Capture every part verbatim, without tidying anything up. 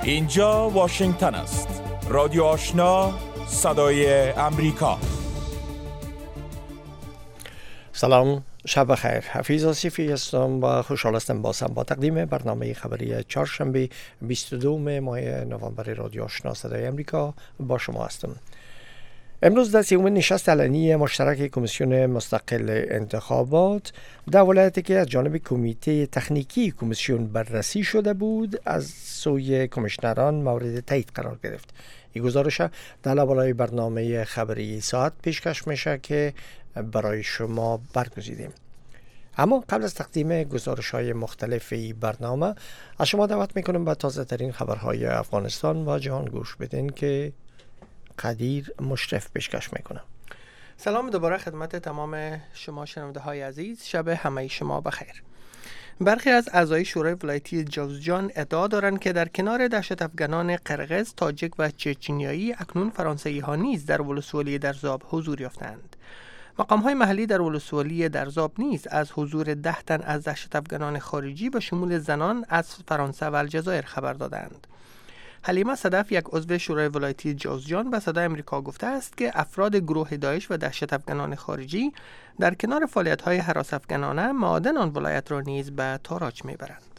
اینجا واشنگتن است. رادیو آشنا، صدای امریکا. سلام، شب بخیر. حفیظ آصفی هستم و خوشحال هستم بازم با تقدیم برنامه خبری چهارشنبه بیست و دو ماه نوامبر رادیو آشنا صدای امریکا با شما هستم. امروز در سیومین نشست علنی مشترک کمیسیون مستقل انتخابات در ولایتی که از جانب کمیته تکنیکی کمیسیون بررسی شده بود از سوی کمیشنران مورد تایید قرار گرفت. این گزارش در لابلای برنامه خبری ساعت پیشکش میشه که برای شما برگزیدیم. اما قبل از تقدیم گزارش های مختلف برنامه از شما دعوت میکنم به تازه ترین خبرهای افغانستان و جهان گوش بدین که قدیر مشرف پیشکش میکنم. سلام دوباره خدمت تمام شما شنونده های عزیز، شب همه شما بخیر. برخی از اعضای شورای ولایتی جوزجان ادعا دارند که در کنار دهشت افغانان قرقیز، تاجیک و چچنیایی اکنون فرانسوی ها نیز در ولسوالی درزاب حضور یافتند. مقام های محلی در ولسوالی درزاب نیز از حضور ده تن از دهشت افغانان خارجی به شمول زنان از فرانسه و الجزایر خبر دادند. حلیمه صدف، یک عضو شورای ولایتی جوزجان، به صدای امریکا گفته است که افراد گروه داعش و دهشت افغانان خارجی در کنار فعالیت‌های هراس افغانانه معادن آن ولایت را نیز به تاراج میبرند.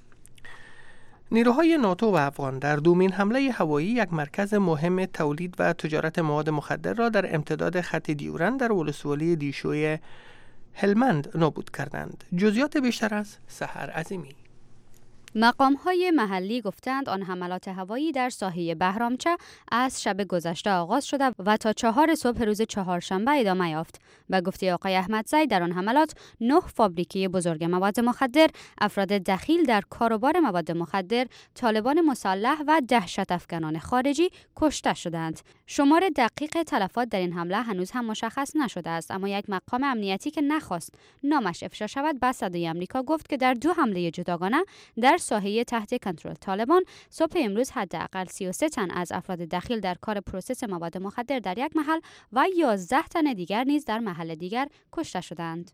نیروهای ناتو و افغان در دومین حمله هوایی یک مرکز مهم تولید و تجارت مواد مخدر را در امتداد خط دیورند در ولسوالی دیشوی هلمند نابود کردند. جزئیات بیشتر از سحر عظیمی. مقام‌های محلی گفتند آن حملات هوایی در ساحه بهرامچه از شب گذشته آغاز شده و تا چهار صبح روز چهارشنبه ادامه یافت. به گفته آقای احمدزی در آن حملات نه فابریکه بزرگ مواد مخدر، افراد دخیل در کاروبار مواد مخدر، طالبان مسلح و دهشت افغانان خارجی کشته شدند. شمار دقیق تلفات در این حمله هنوز هم مشخص نشده است، اما یک مقام امنیتی که نخواست نامش افشا شود به صدای آمریکا گفت که در دو حمله جداگانه در ساحه تحت کنترل طالبان صبح امروز حداقل سی و سه تن از افراد دخیل در کار پروسس مواد مخدر در یک محل و یازده تن دیگر نیز در محل دیگر کشته شدند.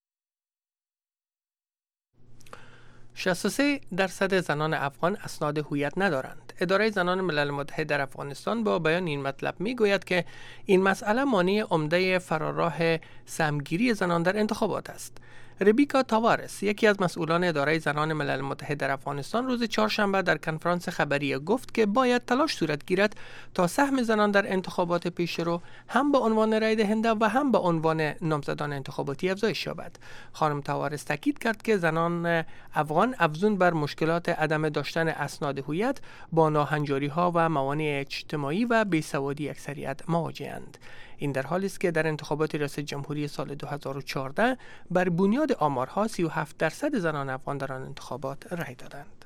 شصت و سه درصد زنان افغان اسناد هویت ندارند. اداره زنان ملل متحد در افغانستان با بیان این مطلب میگوید که این مسئله مانع عمده فراراه سهمگیری زنان در انتخابات است. ربیکا تاوارس، یکی از مسئولان اداره زنان ملل متحد در افغانستان، روز چهارشنبه در کنفرانس خبری گفت که باید تلاش صورت گیرد تا سهم زنان در انتخابات پیشرو هم به عنوان رای دهنده و هم به عنوان نامزدان انتخاباتی افزایش یابد. خانم تاوارس تاکید کرد که زنان افغان افزون بر مشکلات عدم داشتن اسناد هویت با ناهنجاری‌ها و موانع اجتماعی و بیسوادی اکثریت مواجه‌اند. این در حالی است که در انتخابات ریاست جمهوری سال دو هزار و چهارده بر بنیاد آمارها سی و هفت درصد زنان افغان در آن انتخابات رای دادند.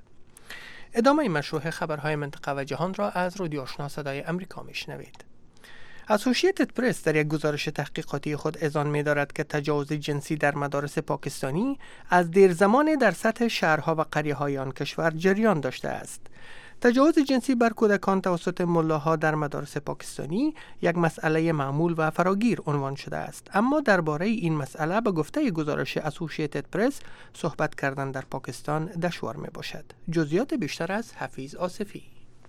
ادامه این مشروع خبرهای منطقه و جهان را از رادیو آشنا صدای امریکا میشنوید. اسوسییتد پرس در یک گزارش تحقیقاتی خود اذعان می‌دارد که تجاوز جنسی در مدارس پاکستانی از دیر زمان در سطح شهرها و قریه‌های آن کشور جریان داشته است. تجاوز جنسی بر کودکان توسط ملاها در مدارس پاکستانی یک مسئله معمول و فراگیر عنوان شده است، اما درباره این مسئله به گفته گزارش اسوسییتد پرس صحبت کردن در پاکستان دشوار می باشد. جزئیات بیشتر از حفیظ آصفی.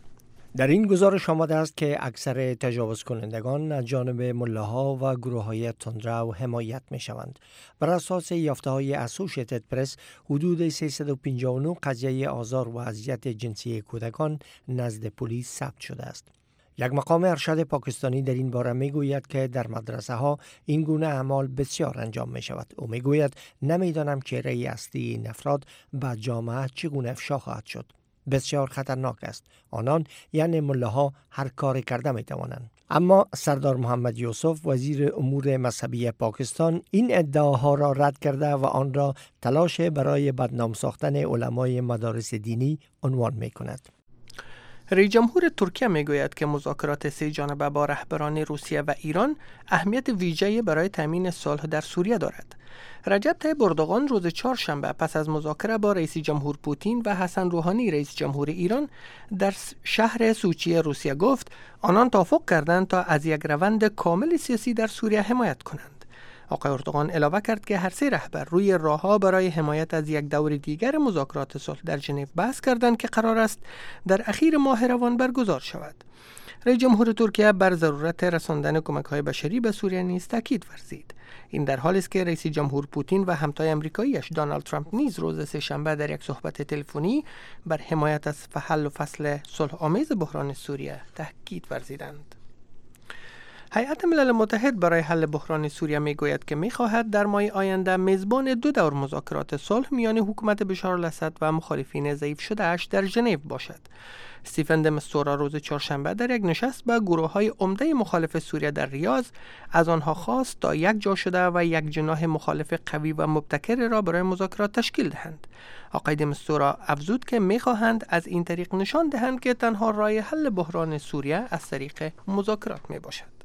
در این گزارش آمده است که اکثر تجاوز کنندگان از جانب ملاها و گروه‌های تندرو حمایت می‌شوند. بر اساس یافته‌های اسوسییتد پرس، حدود سیصد و پنجاه و نه قضیه آزار و اذیت جنسی کودکان نزد پلیس ثبت شده است. یک مقام ارشد پاکستانی در این باره میگوید که در مدرسه ها این گونه اعمال بسیار انجام می شود. او میگوید نمیدانم چهره اصلی این افراد به جامعه چگونه افشا خواهد شد. بسیار خطرناک است. آنان یعنی ملاها هر کاری کرده می توانند. اما سردار محمد یوسف وزیر امور مذهبی پاکستان این ادعاها را رد کرده و آن را تلاش برای بدنام ساختن علمای مدارس دینی عنوان می کند. رئیس جمهور ترکیه میگوید که مذاکرات سه جانبه با رهبران روسیه و ایران اهمیت ویژه‌ای برای تامین صلح در سوریه دارد. رجب طیب اردوغان روز چهارشنبه پس از مذاکره با رئیس جمهور پوتین و حسن روحانی رئیس جمهور ایران در شهر سوچی روسیه گفت آنان توافق کردند تا از یک روند کامل سیاسی در سوریه حمایت کنند. آقای اردوغان علاوه کرد که هر سه رهبر روی راهها برای حمایت از یک دور دیگر مذاکرات صلح در ژنو بحث کردند که قرار است در اخیر ماه روان برگزار شود. رئیس جمهور ترکیه بر ضرورت رساندن کمک‌های بشری به سوریه نیز تاکید ورزید. این در حالی است که رئیس جمهور پوتین و همتای آمریکاییش دونالد ترامپ نیز روز سه‌شنبه در یک صحبت تلفنی بر حمایت از حل و فصل صلح آمیز بحران سوریه تاکید ورزیدند. هیئت ملل متحد برای حل بحران سوریه میگوید که میخواهد در ماه آینده میزبان دو دور مذاکرات صلح میان حکومت بشار الاسد و مخالفین ضعیف شده اش در ژنو باشد. استیفن د مستورا روز چهارشنبه در یک نشست با گروه‌های عمده مخالف سوریه در ریاض از آنها خواست تا یک جا شده و یک جناح مخالف قوی و مبتکر را برای مذاکرات تشکیل دهند. آقای د مستورا افزود که می‌خواهند از این طریق نشان دهند که تنها راه حل بحران سوریه از طریق مذاکرات میباشد.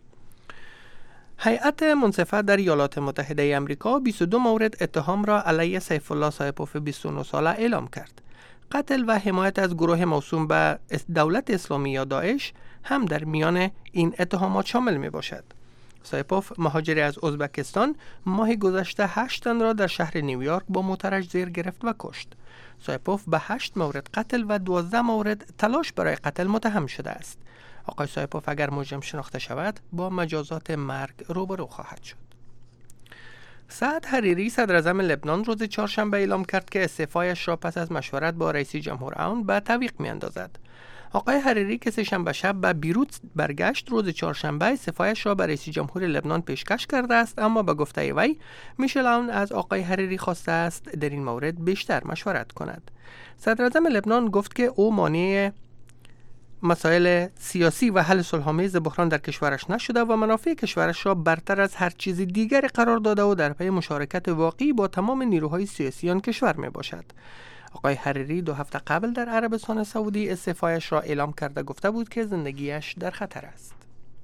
هیئت منصفه در ایالات متحده آمریکا بیست و دو مورد اتهام را علیه سیف الله سایپوف بیست و نه ساله اعلام کرد. قتل و حمایت از گروه موسوم به دولت اسلامی یا داعش هم در میان این اتهامات شامل می باشد. سایپوف مهاجری از ازبکستان ماه گذشته هشت تن را در شهر نیویورک با موترش زیر گرفت و کشت. سایپوف به هشت مورد قتل و دوازده مورد تلاش برای قتل متهم شده است. آقای سایپوف اگر مجرم شناخته شود با مجازات مرگ روبرو خواهد شد. سعد حریری صدر اعظم لبنان روز چهارشنبه اعلام کرد که استعفایش را پس از مشورت با رئیس جمهور اون به تعویق میاندازد. آقای حریری که سه‌شنبه شب به بیروت برگشت روز چهارشنبه استعفایش را به رئیس جمهور لبنان پیشکش کرده است، اما به گفته وی میشل اون از آقای حریری خواسته است در این مورد بیشتر مشورت کند. صدر اعظم لبنان گفت که او مانع مسائل سیاسی و حل صلح‌آمیز بحران در کشورش نشده و منافع کشورش را برتر از هر چیز دیگری قرار داده و در پی مشارکت واقعی با تمام نیروهای سیاسی آن کشور می باشد. آقای حریری دو هفته قبل در عربستان سعودی استعفایش را اعلام کرده گفته بود که زندگیش در خطر است.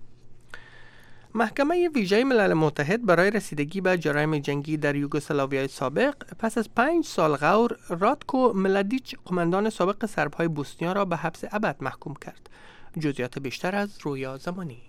محکمه ویژه ملل متحد برای رسیدگی به جرایم جنگی در یوگسلاویای سابق پس از پنج سال غور راتکو ملادیچ قماندان سابق سربهای بوسنیا را به حبس ابد محکوم کرد. جزئیات بیشتر از رویا زمانی.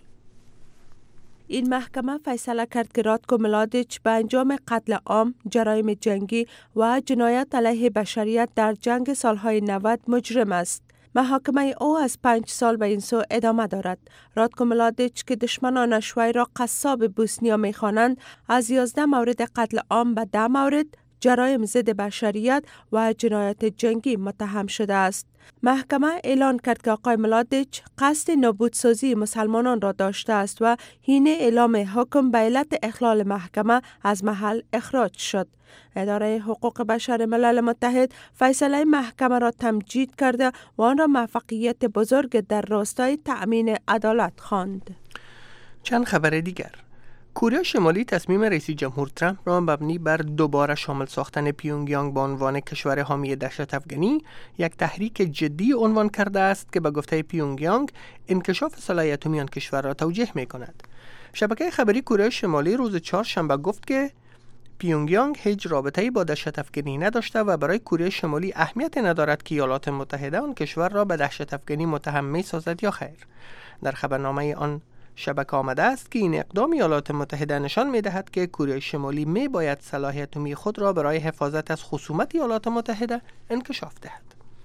این محکمه فیصله کرد که راتکو ملادیچ به انجام قتل عام، جرایم جنگی و جنایت علیه بشریت در جنگ سالهای نود مجرم است. محاکمه او از پنج سال به این سو ادامه دارد. راتکو ملادیچ که دشمنانش وی را قصاب بوسنیا می‌خوانند، از یازده مورد قتل عام به ده مورد جرایم ضد بشریت و جنایت جنگی متهم شده است. محکمه اعلان کرد که آقای ملادیچ قصد نابودسازی مسلمانان را داشته است و حین اعلام حکم به علت اخلال محکمه از محل اخراج شد. اداره حقوق بشر ملل متحد فیصله محکمه را تمجید کرده و آن را موفقیت بزرگ در راستای تأمین عدالت خواند. چند خبر دیگر. کره شمالی تصمیم رئیس جمهور ترامپ را مبنی بر دوباره شامل ساختن پیونگیانگ به عنوان کشور حامی دهشت افغانی یک تحریک جدی عنوان کرده است که به گفته پیونگیانگ انکشاف صلاحیت آن کشور را توجیه می کند. شبکه خبری کره شمالی روز چهارشنبه گفت که پیونگیانگ هیچ رابطه‌ای با دهشت افغانی نداشته و برای کره شمالی اهمیت ندارد که ایالات متحده آن کشور را به دهشت افغانی متهم می سازد یا خیر. در خبرنامه آن شبکه آمده است که این اقدام ایالات متحده نشان می دهد که کره شمالی می باید صلاحیت اتمی خود را برای حفاظت از خصومت ایالات متحده انکشاف دهد.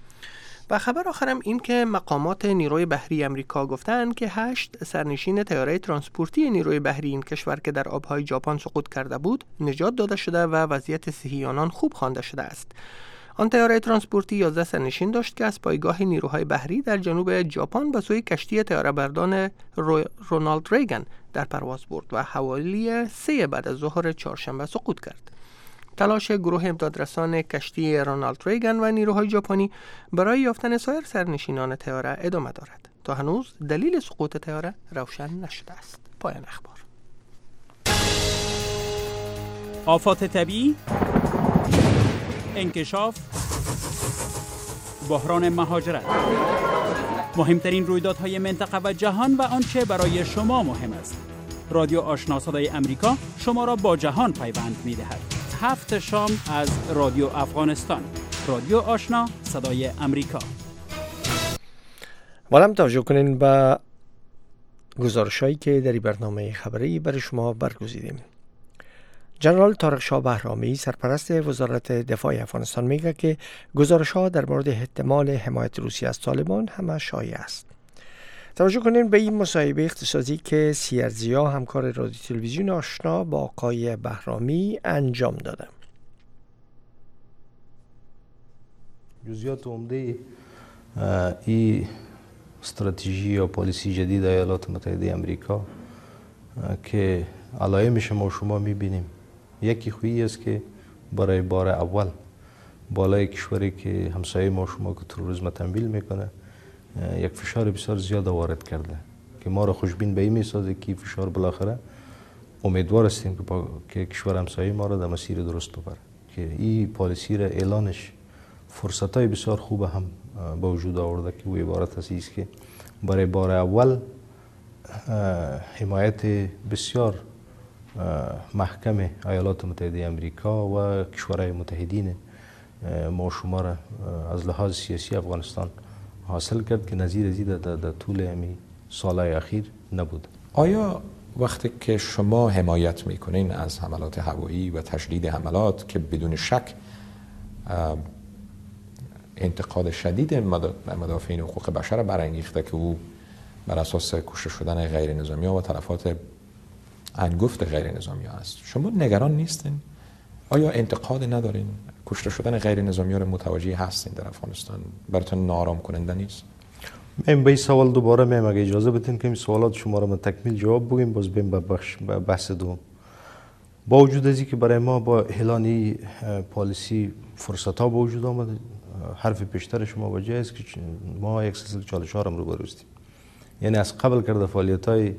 و خبر آخرم این که مقامات نیروی بحری امریکا گفتند که هشت سرنشین طیاره ترانسپورتی نیروی بحری این کشور که در آبهای ژاپن سقوط کرده بود نجات داده شده و وضعیت صحی آنان خوب خوانده شده است. آن طیاره ترانسپورتی یازده سرنشین داشت که از پایگاه نیروهای بحری در جنوب ژاپن به سوی کشتی طیاره بردان رو... رونالد ریگن در پرواز برد و حوالی سه بعد از ظهر چهارشنبه سقوط کرد. تلاش گروه امدادرسان کشتی رونالد ریگن و نیروهای ژاپنی برای یافتن سایر سرنشینان طیاره ادامه دارد. تا هنوز دلیل سقوط طیاره روشن نشده است. پایان اخبار. آفات طبیعی، انکشاف، بحران مهاجرت، مهمترین رویدادهای منطقه و جهان و آنچه برای شما مهم است. رادیو آشنا صدای امریکا شما را با جهان پیوند می‌دهد. هفت شام از رادیو افغانستان. رادیو آشنا صدای امریکا. ولم توجه کنین به گزارش‌هایی که در برنامه خبری برای شما برگزیدیم. جنرال طارق شاه بهرامی سرپرست وزارت دفاع افغانستان میگه که گزارش‌ها در مورد احتمال حمایت روسیه از طالبان همه شایع است. توجه کنین به این مصاحبه اختصاصی که سیرزیا همکار رادیو تلویزیون آشنا با آقای بهرامی انجام داده. جزئیات عمده این استراتژی یا پالیسی جدید ایالات متحده آمریکا که علائم شما و شما میبینیم، یکی خویی است که برای بار اول بالای کشوری که همسایه ما شما که تروریسم تمویل میکنه یک فشار بسیار زیاد وارد کرده که ما را خوشبین به این میسازه که فشار بالاخره امیدوار هستیم که با که کشور همسایه ما را در مسیر درست ببره، که این پالیسی را اعلانش فرصتای بسیار خوب هم با وجود آورده که او عبارت است که برای بار اول حمایت بسیار محکم ایالات متحده آمریکا و کشورهای متحدین ما شما را از لحاظ سیاسی افغانستان حاصل کرد که نظیر ازی در طول امی سالهای اخیر نبود. آیا وقتی که شما حمایت میکنین از حملات هوایی و تشدید حملات که بدون شک انتقاد شدید مدافعین حقوق بشر برانگیخته که او بر اساس کشته شدن غیر نظامی ها و تلفات انگفت غیر نظامی ها است، شما نگران نیستین؟ آیا انتقاد ندارین؟ کشته شدن غیر نظامی ها رو متوجه هستین در افغانستان؟ براتون ناآرام کننده نیست؟ من به این سوال دوباره میم اگه اجازه بدین که این سوالات شما رو من تکمیل جواب بگیم باز بیم به بخش بحث دوم. با وجود از که برای ما با اعلان پالیسی فرصت ها به وجود آمده، حرف پیشتر شما وجه است که ما یک سلسله چالش ها رو روبرو هستیم. یعنی از قبل کرده فعالیت های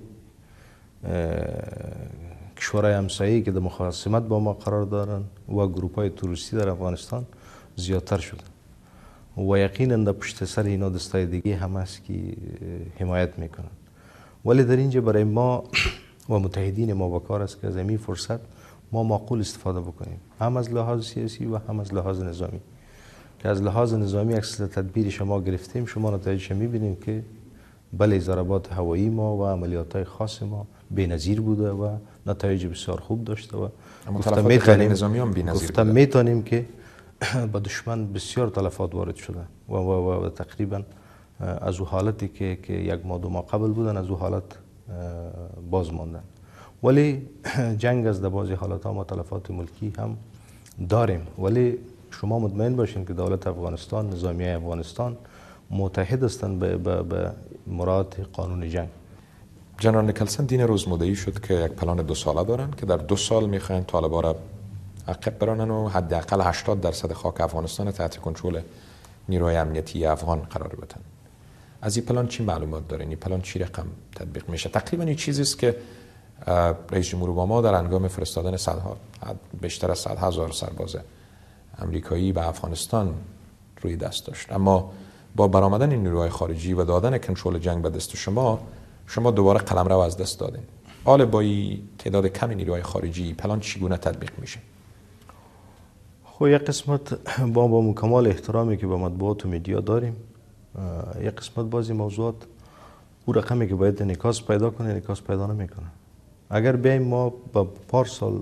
کشورهای همسایه‌ای که در مخاصمت با ما قرار دارن و گروپ های توریستی در افغانستان زیادتر شده و یقینا در پشت سر اینا دستای دیگه هم هست که حمایت میکنن، ولی در اینجا برای ما و متحدین ما با کار است که از این فرصت ما معقول استفاده بکنیم، هم از لحاظ سیاسی و هم از لحاظ نظامی. که از لحاظ نظامی اکثر تدبیر شما گرفتیم، شما نتایجش میبینیم که بله ضربات هوایی ما و عملیات های خاص ما بی‌نظیر بوده و نتایج بسیار خوب داشته و گفتم میتونیم نظامی هم بی‌نظیر گفتم میتونیم که با دشمن بسیار تلفات وارد شده و, و, و, و تقریبا از او حالتی که, که یک ماه دو ماه قبل بودن از او حالت باز ماندن، ولی جنگ از بعضی حالات ها ما تلفات ملکی هم داریم، ولی شما مطمئن باشین که دولت افغانستان، نظامیه افغانستان متحد هستند به, به, به مراعات قانون جنگ. جنرال نیکلسن دین روز مدعی شد که یک پلان دو ساله دارن که در دو سال میخواین طالبان را عقب برانن و حداقل هشتاد درصد خاک افغانستان تحت کنترل نیروهای امنیتی افغان قرار بدن. از این پلان چی معلومات دارین؟ این پلان چی رقم تطبیق میشه؟ تقریبا این چیزی است که رئیس جمهور اوباما در هنگام فرستادن صدها بیشتر از صد هزار سرباز امریکایی به افغانستان روی دست داشت، اما با برآمدن این نیروهای خارجی و دادن کنترل جنگ به دست شما شما دوباره قلمرو از دست دادین. حالا با این تعداد کمی نیروهای خارجی پلان چگونه تطبیق میشه؟ خب یک قسمت با با کمال احترامی که به مطبوعات و میدیا داریم، یک قسمت بازی موضوعات او رقمی که باید انعکاس پیدا کنه انعکاس پیدا نمیکنه. اگر بیایم ما با پارسال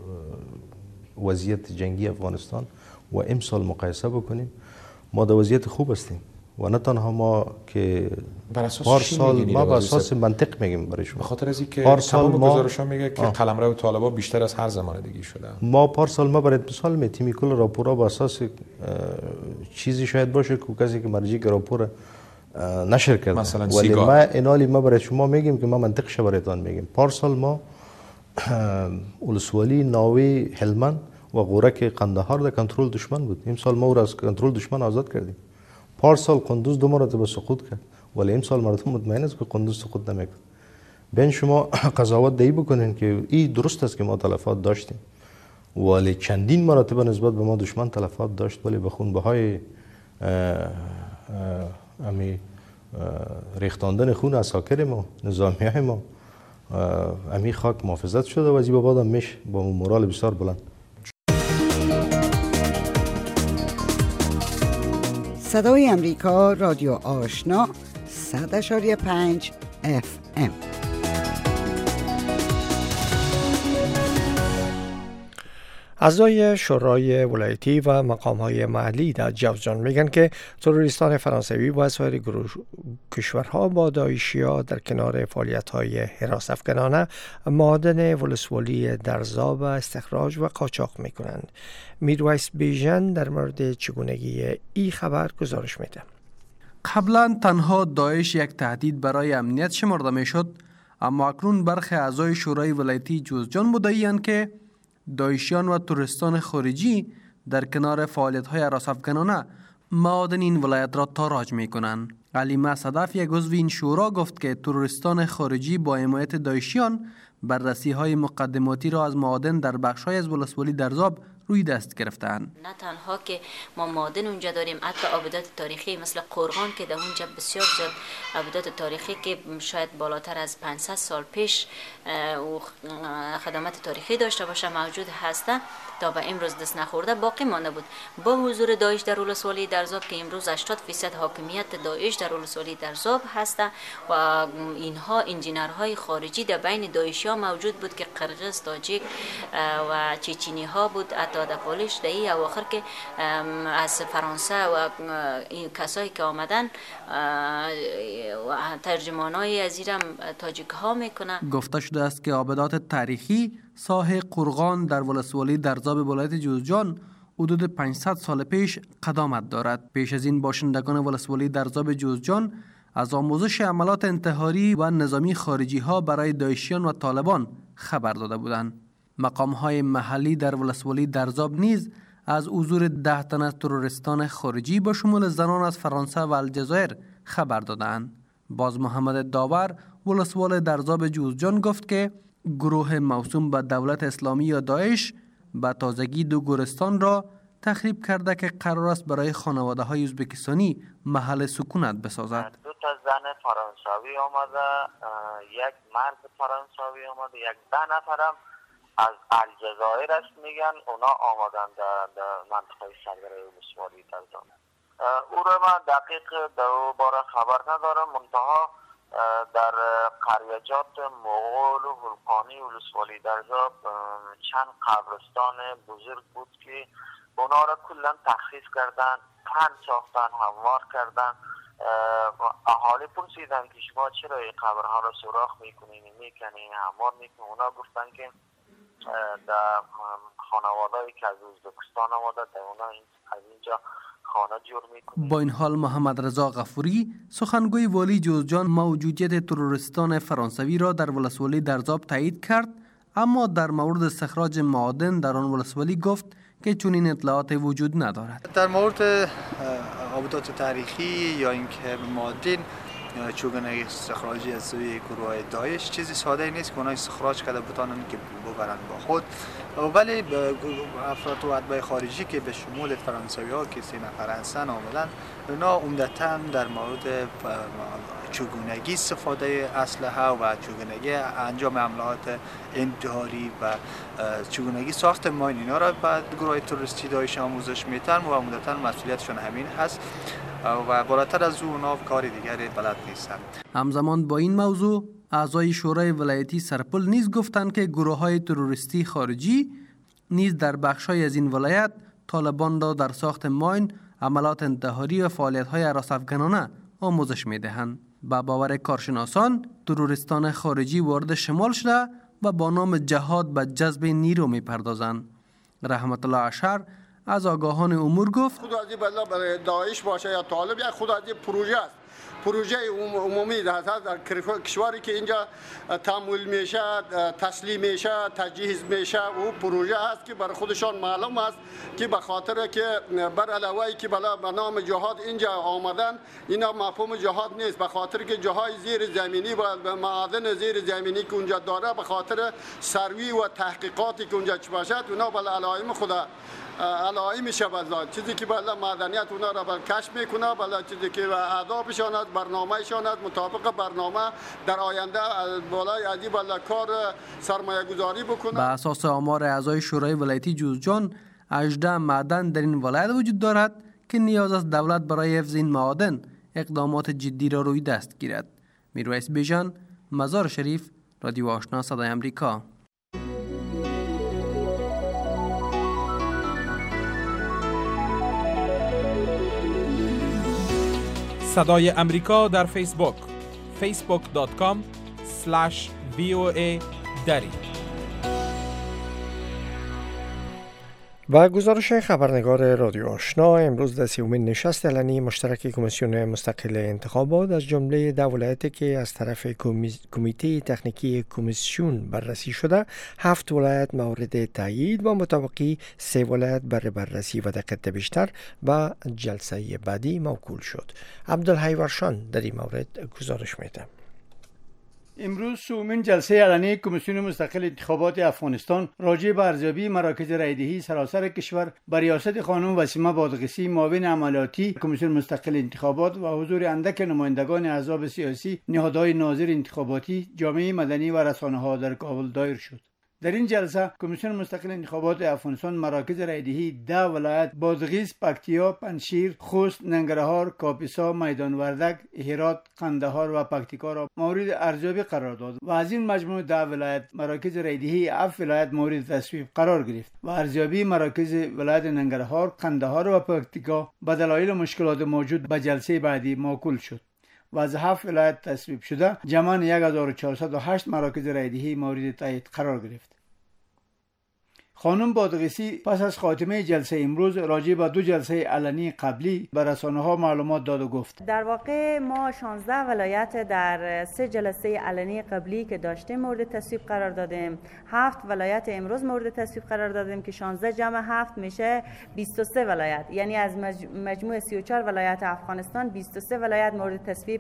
وضعیت جنگی افغانستان و امسال مقایسه بکنیم، ما در وضعیت خوب هستیم و نه تنها ما که پارسال ما با اساس منطق میگیم برای شما، به خاطر از اینکه تمام گزارش‌ها میگه که قلمرو طالبان بیشتر از هر زمان دیگه شده. ما پارسال ما برای مثال میتیم کل راپورا با اساس چیزی شاید باشه که کسی که مرجع راپور نشر کرده، مثلا ولی ما اینالی ما برای شما میگیم که ما منطقش برایتان میگیم. پارسال ما ولسوالی ناوی هلمند و غورک قندهار در کنترل دشمن بود، امسال ما او را از کنترل دشمن آزاد کردیم. پارسال قندوز دو مرتبه سقوط کرد، ولی امسال مردم مطمئن است که قندوز سقوط نمیکنه. بین شما قضاوت دی بکنین که این درست است که ما تلفات داشتیم، ولی چندین مرتبه نسبت به ما دشمن تلفات داشت، ولی به خونبهای امی ریختاندن خون عساکر ما، نظامیه ما، امی خاک محافظت شده و از این بعد هم میشه با مورال بسیار بلند. صدای امریکا، رادیو آشنا، صد اشاری پنج اف ام. اعضای شورای ولایتی و مقام‌های محلی در جوزجان میگن که تروریستان فرانسوی و سایر کشورها با داعشی‌ها در کنار فعالیت‌های حراس افکنانه معادن ولسوالی درزا و استخراج و قاچاق میکنند. میرویس بیژن در مورد چگونگی این خبر گزارش میده. قبلا تنها داعش یک تهدید برای امنیت شمرده میشد، اما اکنون برخی اعضای شورای ولایتی جوزجان مدعی‌اند که داعشیان و تروریستان خارجی در کنار فعالیت‌های حراس افکنانه معادن این ولایت را تاراج می‌کنند. علیمه صدف، یک عضو این شورا، گفت که تروریستان خارجی با حمایت داعشیان بررسی‌های مقدماتی را از معادن در بخش‌های از ولسوالی درزاب روی دست گرفتند. نه تنها که ما معادن اونجا داریم، حتی آبادات تاریخی مثل قرغان که در اونجا بسیار زیاد آبادات تاریخی که شاید بالاتر از پانصد سال پیش خدمات تاریخی داشته باشه موجود هسته، تا به امروز دست نخورده باقی مانده بود. با حضور داعش در ولسوالی درزاب که امروز هشتاد درصد حاکمیت داعش در ولسوالی درزاب هسته و اینها انجینرهای خارجی در بین داعشی ها موجود بود که قرغیز، تاجیک و چچنی ها بود. حتی در پالیش در این اواخر که از فرانسه و این کسایی که آمدن و ترجمانای از ایرم تاجیک ها میکنه. گفته شده است که آبادات تاریخی ساحه قرغان در ولسوالی درزاب ولایت جوزجان حدود پانصد سال پیش قدامت دارد. پیش از این باشندگان ولسوالی درزاب جوزجان از آموزش عملات انتحاری و نظامی خارجی ها برای داعشیان و طالبان خبر داده بودند. مقام های محلی در ولسوالی درزاب نیز از حضور ده تن از تروریستان خارجی با شمول زنان از فرانسه و الجزایر خبر دادند. باز محمد داور، ولسوال درزاب جوزجان، گفت که گروه موسوم به دولت اسلامی یا داعش به تازگی دو گورستان را تخریب کرده که قرار است برای خانواده های ازبکستانی محل سکونت بسازد. دو تا زن فرانسوی آمده، یک مرد فرانسوی آمده، یک ده نفرم از الجزایر است میگن، اونا آمدن در منطقه سرگره ولسوالی درزاب. او را من دقیق در باره خبر ندارم، منتها در قریجات مغول و ولقانی ولسوالی درزاب چند قبرستان بزرگ بود که اونا را کلا تخریب کردن، تن ساختن، هموار کردن. اهالی پرسیدن که شما چرا این قبرها را سوراخ میکنین، میکنین، هموار میکنین؟ اونا گفتن که در خانواده‌ای که از ازبکستان آمده در اونا از اینجا خانه جور میکنه. با این حال محمد رضا غفوری، سخنگوی والی جوزجان، موجودیت تروریستان فرانسوی را در ولسوالی درزاب تایید کرد، اما در مورد استخراج معادن در آن ولسوالی گفت که چنین اطلاعات وجود ندارد. در مورد آبادات تاریخی یا اینکه معادن چگونه استخراجی از سوی گروه داعش چیزی ساده نیست که اونها استخراج کرده بتانن که ببرن با خود، ولی افراد و اتباع خارجی که به شمول فرانسوی ها که سه نفر هستن آمدن، اونا عمدتاً در مورد چگونگی استفاده اسلحه و چگونگی انجام عملیات انتحاری و چگونگی ساخت ماین اینا را به گروه تروریستی داعش آموزش میدن و عمدتاً مسئولیتشون همین هست و بالاتر از اون اونا کار دیگری بلد نیستن. همزمان با این موضوع، اعضای شورای ولایتی سرپل نیز گفتند که گروه های تروریستی خارجی نیز در بخش‌های از این ولایت طالبان را در ساخت ماین، عملات انتحاری و فعالیت‌های حراس افکنانه آموزش می‌دهند. با باور کارشناسان، تروریستان خارجی وارد شمال شده و با نام جهاد به جذب نیرو می‌پردازند. رحمت الله اشهر از آگاهان امور گفت: خود از برای داعش باشه یا طالب، یک خود از پروژه است، پروژه عمومی در کشوری که اینجا تمویل میشه، تسلیم میشه، تجهیز میشه، او پروژه است که برای خودشان معلوم است که به خاطر که بر علاوه که بلا به نام جهاد اینجا آمدن، اینا مفهوم جهاد نیست، به خاطر که جاهای زیر زمینی و معادن زیر زمینی که اونجا داره، به خاطر سروی و تحقیقاتی که اونجا چه باشد، اونا بلا علائم خدا علائم میشه، بلا چیزی که بلا معدنیت اونا را بلا کشف میکنه، بلا چیزی که آدابشان است، برنامه‌شان است، مطابق برنامه در آینده بالای ادی بلا کار سرمایه گذاری بکنه. به اساس آمار اعضای شورای ولایتی جوزجان، هجده معدن در این ولایت وجود دارد که نیاز است دولت برای حفظ این معادن اقدامات جدی را روی دست گیرد. میرویس بیژن، مزار شریف، رادیو آشنا صدای امریکا. صدای امریکا در فیسبوک فیسبوک دات کام اسلش وی او ای دری. و گزارش خبرنگار رادیو آشنا امروز در سیومین نشست علنی مشترک کمیسیون مستقل انتخابات از جمله ده ولایتی که از طرف کمیته تکنیکی کمیسیون بررسی شده، هفت ولایت مورد تایید و مطابقی سه ولایت برای بررسی و دقت بیشتر و جلسه بعدی موکول شد. عبدالحی ورشان در این مورد گزارش میده. امروز سومین جلسه علنی کمیسیون مستقل انتخابات افغانستان راجع به ارزیابی مراکز رایدهی سراسر کشور بر ریاست خانم وسیمه بادغیسی معاون عملیاتی کمیسیون مستقل انتخابات و حضور اندک نمایندگان احزاب سیاسی، نهادهای ناظر انتخاباتی، جامعه مدنی و رسانه‌ها در کابل دایر شد. در این جلسه کمیسیون مستقل انتخابات افغانستان مراکز رایدهی ده ولایت بادغیس، پکتیا، پنجشیر، خوست، ننگرهار، کاپیسا، میدان وردک، هرات، قندهار و پکتیکا را مورد ارزیابی قرار داد و از این مجموع ده ولایت مراکز رایدهی هفت ولایت مورد تصویب قرار گرفت و ارزیابی مراکز ولایت ننگرهار، قندهار و پکتیکا به دلایل مشکلات موجود به جلسه بعدی موکول شد و از هفت ولایت تصویب شده جمعاً یک هزار و چهارصد و هشت مراکز رایدهی مورد تایید قرار گرفت. خانم بادغیسی پس از خاتمه جلسه امروز راجع به دو جلسه علنی قبلی به رسانه‌ها معلومات داد و گفت: در واقع ما شانزده ولایت در سه جلسه علنی قبلی که داشتیم مورد تصویب قرار دادیم، هفت ولایت امروز مورد تصویب قرار دادیم که شانزده جمع هفت میشه بیست و سه ولایت، یعنی از مجموع سی و چهار ولایت افغانستان بیست و سه ولایت مورد تصویب،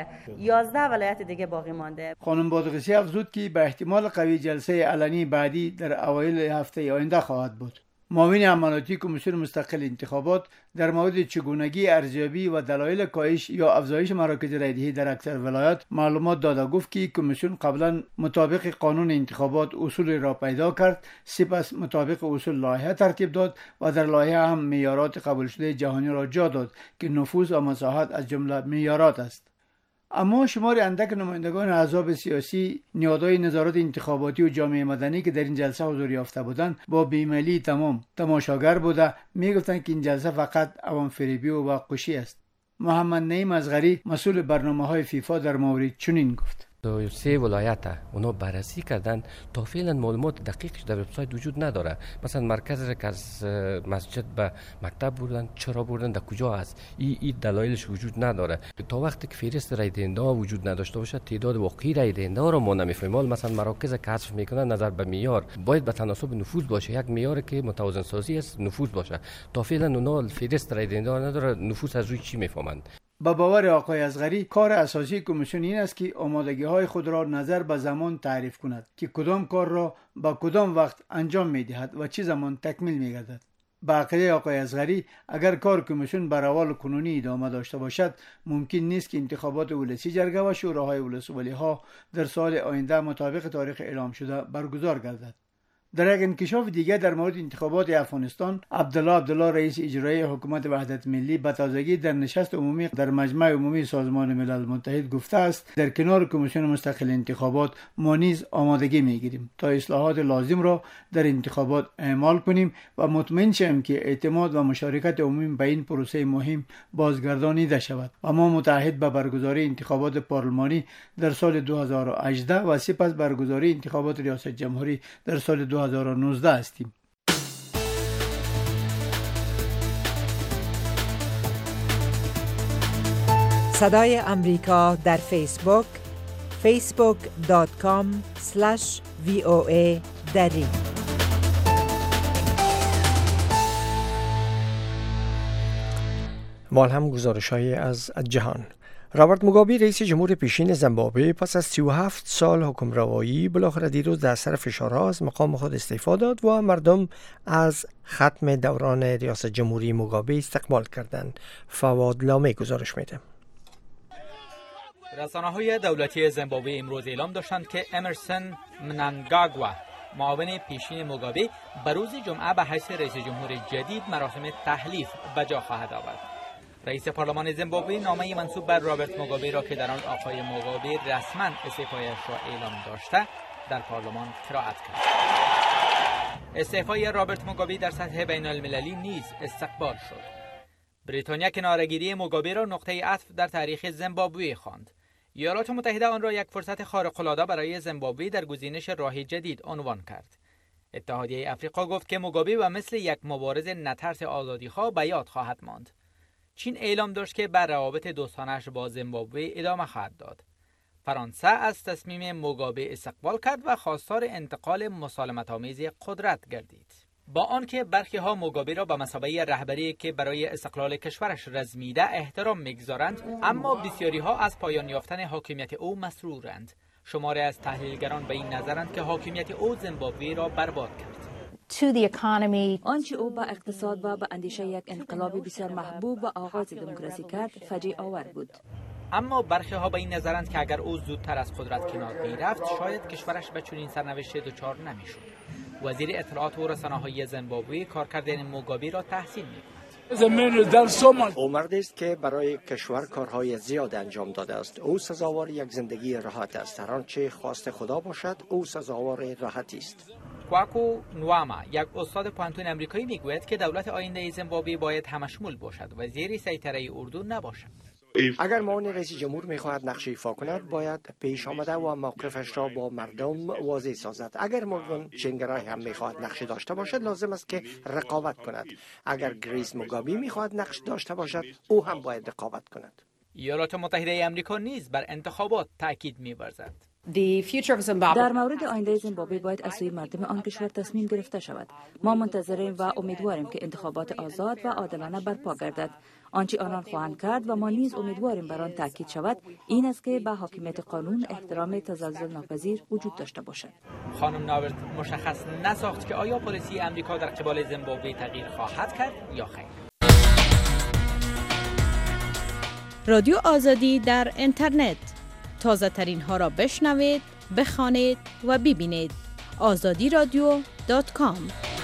یازده ولایت دیگه باقی مانده. خانم بادغیسی افزود که به احتمال قوی جلسه علنی بعدی در اوایل هفته آینده خواهد بود. معاون عملیاتی کمیسیون مستقل انتخابات در مورد چگونگی ارزیابی و دلایل کاهش یا افزایش مراکز رایدهی در اکثر ولایات معلومات داد و گفت که کمیسیون قبلا مطابق قانون انتخابات اصول را پیدا کرد، سپس مطابق اصول لایحه ترتیب داد و در لایحه هم معیارات قبول شده جهانی را جا داد که نفوذ و مساحت از جمله معیارات است. اما شمار اندک نمایندگان احزاب سیاسی، نهادهای نظارت انتخاباتی و جامعه مدنی که در این جلسه حضور یافته بودند با بیمیلی تمام تماشاگر بوده میگفتند که این جلسه فقط عوام فریبی و واقعی است. محمد نعیم اصغری مسئول برنامه‌های فیفا در مورد چنین گفت: سه ولایت اونا بررسی کردن، تا فعلا معلومات دقیقش در وبسایت وجود نداره. مثلا مرکز که از مسجد به مکتب بردن چرا بردن، در کجا است، این ای دلایلش وجود نداره. تا وقتی که فهرست رای دهنده ها وجود نداشته باشه تعداد واقعی رای دهنده ها رو ما نمیفهمیم. مثلا مراکز که حذف میکنن نظر به معیار باید به تناسب نفوذ باشه، یک معیاری که متوازن سازی است نفوذ باشه. تا فعلا اونا فهرست رای دهنده ها نداره، نفوذ از روی چی میفهمند. با باور آقای اصغری کار اساسی کمیسیون این است که آمادگی های خود را نظر به زمان تعریف کند که کدام کار را با کدام وقت انجام می دهد و چه زمان تکمیل می گردد. با عقیده آقای اصغری اگر کار کمیسیون بر روال کنونی ادامه داشته باشد ممکن نیست که انتخابات ولسی جرگه و شوراهای ولسوالی ها در سال آینده مطابق تاریخ اعلام شده برگزار گردد. در یک انکشاف دیگر در مورد انتخابات افغانستان، عبدالله عبدالله رئیس اجرایی حکومت وحدت ملی به تازگی در نشست عمومی در مجمع عمومی سازمان ملل متحد گفته است در کنار کمیسیون مستقل انتخابات ما نیز آمادگی میگیریم تا اصلاحات لازم را در انتخابات اعمال کنیم و مطمئن شویم که اعتماد و مشارکت عمومی به این پروسه مهم بازگردانیده شود و ما متعهد به برگزاری انتخابات پارلمانی در سال دو هزار و هجده و سپس برگزاری انتخابات ریاست جمهوری در سال دو هزار و نوزده هستیم. صدای امریکا در فیسبوک فیسبوک دات کام اسلش وی او ای دری. مال هم گزارش های از جهان. رابرت موگابی رئیس جمهور پیشین زیمبابوه پس از سی و هفت سال حکمرانی بالاخره دیروز در اثر فشارها از مقام خود استعفا داد و مردم از ختم دوران ریاست جمهوری موگابی استقبال کردند. فواد لامه گزارش میده. رسانه‌های دولتی زیمبابوه امروز اعلام داشتند که امرسون منانگاگوا معاون پیشین موگابی به روز جمعه به حیث رئیس جمهور جدید مراسم تحلیف به جا خواهد آورد. رئیس پارلمان زیمبابوه نامه منسوب بر رابرت موگابی را که در آن آقای موگابی رسما استعفایش را اعلام داشته در پارلمان قرائت کرد. استعفای رابرت موگابی در سطح بین المللی نیز استقبال شد. بریتانیا کناره‌گیری موگابه را نقطه عطف در تاریخ زیمبابوه خواند. ایالات متحده آن را یک فرصت خارق‌العاده برای زیمبابوه در گزینش راه جدید عنوان کرد. اتحادیه افریقا گفت که موگابه و مثل یک مبارز نترس آزادیخواه به یاد خواهد ماند. چین اعلام داشت که بر روابط دوستانش با زیمبابوه ادامه خواهد داد. فرانسه از تصمیم موگابه استقبال کرد و خواستار انتقال مسالمت‌آمیز قدرت گردید. با آنکه برخی ها موگابه را به مثابه رهبری که برای استقلال کشورش رزمیده احترام می‌گذارند، اما بسیاری ها از پایان یافتن حاکمیت او مسرورند. شماری از تحلیلگران به این نظرند که حاکمیت او زیمبابوه را برباد کرد. آنچه او با اقتصاد و با اندیشه یک انقلاب بسیار محبوب و آغاز دموکراسی کرد فجیع آور بود. اما برخی ها به این نظرند که اگر او زودتر از قدرت کنار می‌رفت شاید کشورش به چنین سرنوشتی دچار نمی‌شد. وزیر اطلاعات و رسانه‌های زیمبابوه کارکرد موگابه را تحسین می‌کند. او مردی است که برای کشور کارهای زیاد انجام داده است. او سزاوار یک زندگی راحت است. هر آنچه خواست خدا باشد او سزاوار راحتی است. کواکو نواما، یک استاد پانتون آمریکایی میگوید که دولت آینده زیمبابوه باید همشمول باشد و زیر سیطره اردو نباشد. اگر معاون رئیس جمهور میخواهد نقش ایفا کند باید پیش آمده و موقفش را با مردم واضح سازد. اگر مورگان چنگرای هم میخواهد نقش داشته باشد لازم است که رقابت کند. اگر گریس موگابه میخواهد نقش داشته باشد او هم باید رقابت کند. ایالات متحده آمریکا نیز بر انتخابات تاکید می‌ورزد. در مورد آینده زیمبابوه باید از سوی مردم آن کشور تصمیم گرفته شود. ما منتظریم و امیدواریم که انتخابات آزاد و عادلانه برپا گردد. آنچه آنان خواهند کرد و ما نیز امیدواریم بر آن تاکید شود این است که به حاکمیت قانون احترام تزلزل ناپذیر وجود داشته باشد. خانم ناورت مشخص نساخت که آیا پلیسی آمریکا در قبال زیمبابوه تغییر خواهد کرد یا خیر. رادیو آزادی در اینترنت، تازه ترین ها را بشنوید، بخوانید و ببینید. آزادی رادیو دات کام.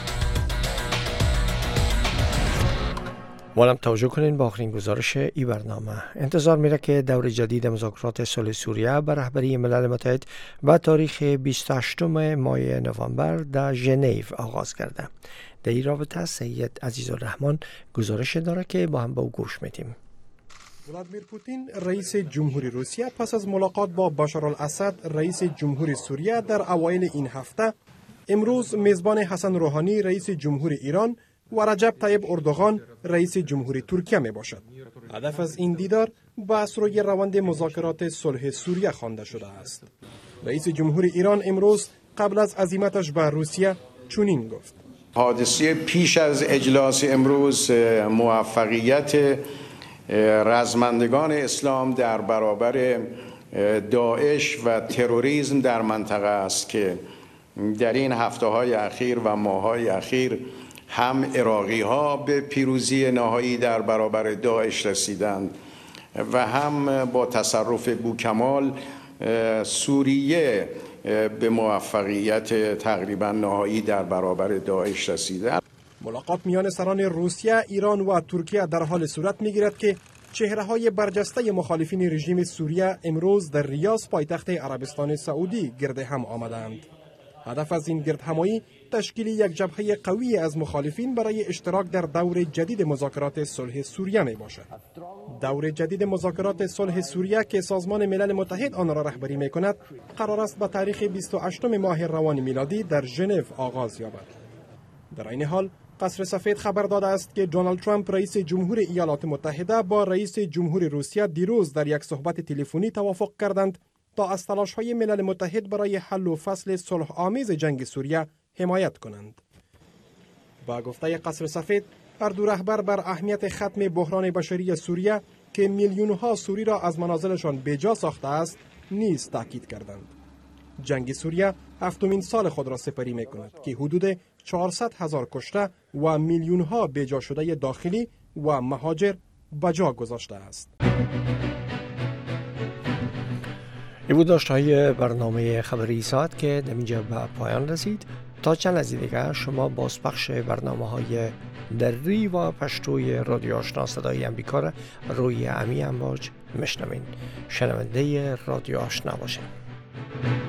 مولم توجه کنین با آخرین گزارش ای برنامه. انتظار میره که دور جدید مذاکرات صلح سوریه به رهبری ملل متحد و تاریخ بیست و هشتم ماه نوامبر در ژنو آغاز کرده. در این رابطه سید عزیزالرحمن گزارش داره که با هم با او گوش میدیم. ولادیمیر پوتین رئیس جمهوری روسیه پس از ملاقات با بشار الاسد رئیس جمهوری سوریه در اوایل این هفته امروز میزبان حسن روحانی رئیس جمهوری ایران و رجب طیب اردوغان رئیس جمهوری ترکیه می باشد. هدف از این دیدار بحث روی روند مذاکرات صلح سوریه خوانده شده است. رئیس جمهوری ایران امروز قبل از عزیمتش به روسیه چنین گفت: حادثه پیش از اجلاس امروز موفقیت رزمندگان اسلام در برابر داعش و تروریسم در منطقه است که در این هفته های اخیر و ماه های اخیر هم عراقی ها به پیروزی نهایی در برابر داعش رسیدند و هم با تصرف بوکمال سوریه به موفقیت تقریبا نهایی در برابر داعش رسیده. ملاقات میان سران روسیه، ایران و ترکیه در حال صورت میگیرد که چهره‌های برجسته مخالفین رژیم سوریه امروز در ریاض پایتخت عربستان سعودی گرد هم آمدند. هدف از این گرد همایی تشکیل یک جبهه قوی از مخالفین برای اشتراک در دور جدید مذاکرات صلح سوریه می باشد. دور جدید مذاکرات صلح سوریه که سازمان ملل متحد آن را رهبری می کند قرار است به تاریخ بیست و هشتم ماه روان میلادی در ژنو آغاز یابد. در این حال قصر سفید خبر داده است که دونالد ترامپ رئیس جمهور ایالات متحده با رئیس جمهور روسیه دیروز در یک صحبت تلفنی توافق کردند تا از تلاش‌های ملل متحد برای حل و فصل صلح آمیز جنگ سوریه حمایت کنند. با گفته قصر سفید، هر دو رهبر بر اهمیت ختم بحران بشری سوریه که میلیون‌ها سوری را از منازلشان بیجا ساخته است، نیز تاکید کردند. جنگ سوریه هفتمین سال خود را سپری می‌کند که حدود چهارصد هزار کشته و میلیون‌ها بیجا شده داخلی و مهاجر بجا گذاشته است. این بود داشتهای برنامه خبری ساعت که در اینجا به پایان رسید. تا چند لحظه دیگر شما بازپخش برنامه های دری و پشتوی رادیو آشنا صدای امریکا را روی امی امواج میشنوین. شنونده رادیو آشنا باشین.